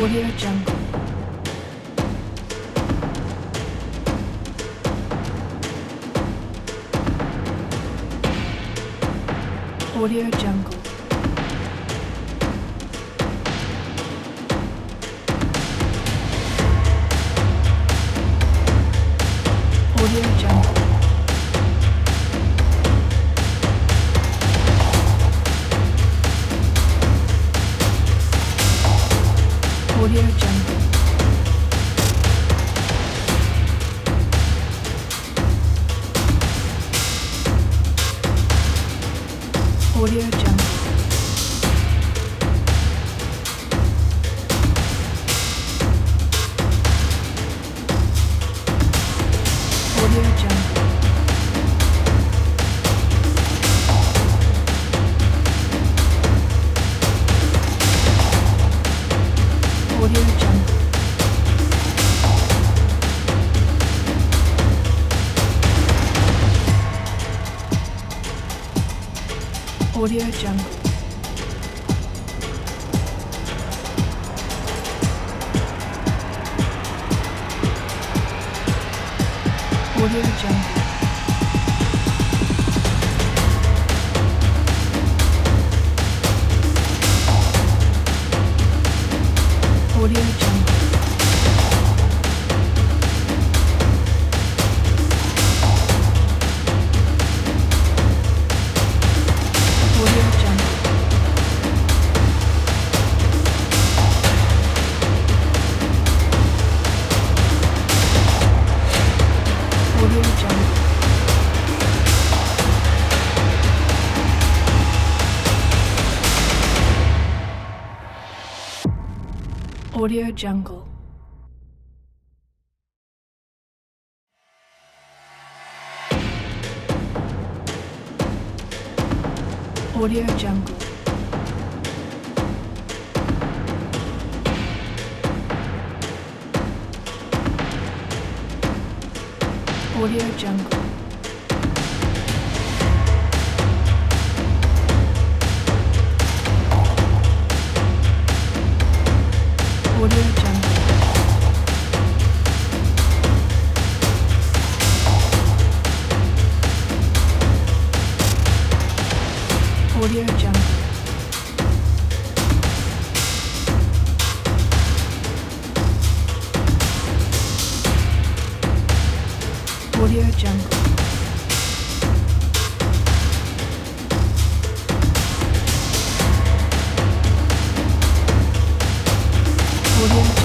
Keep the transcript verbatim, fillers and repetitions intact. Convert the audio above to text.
Audio Jungle. Audio Jungle. Audio Jungle. Audio Jungle. Audio Jungle. Audio Jungle. Audio Jungle. Audio Jungle. Audio Jungle. Audio Jungle. Audio Jungle. Audio Jungle. Audio Jungle. Audio Jungle. Audio Jungle. Audio Jungle. Audio Jungle. Audio Jungle. Audio